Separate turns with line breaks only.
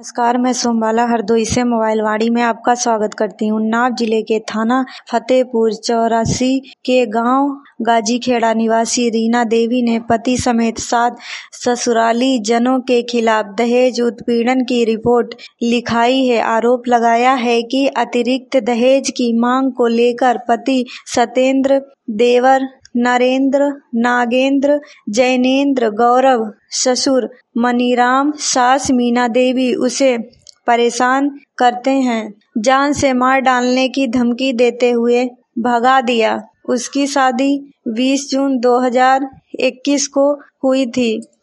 नमस्कार, मैं सोमबाला हरदोई से मोबाइलवाड़ी में आपका स्वागत करती हूँ। उन्नाव जिले के थाना फतेहपुर चौरासी के गांव गाजीखेड़ा निवासी रीना देवी ने पति समेत 7 ससुराली जनों के खिलाफ दहेज उत्पीड़न की रिपोर्ट लिखाई है। आरोप लगाया है कि अतिरिक्त दहेज की मांग को लेकर पति सत्येंद्र, देवर नरेंद्र, नागेंद्र, जैनेंद्र, गौरव, ससुर मनीराम, सास मीना देवी उसे परेशान करते हैं। जान से मार डालने की धमकी देते हुए भगा दिया। उसकी शादी 20 जून 2021 को हुई थी।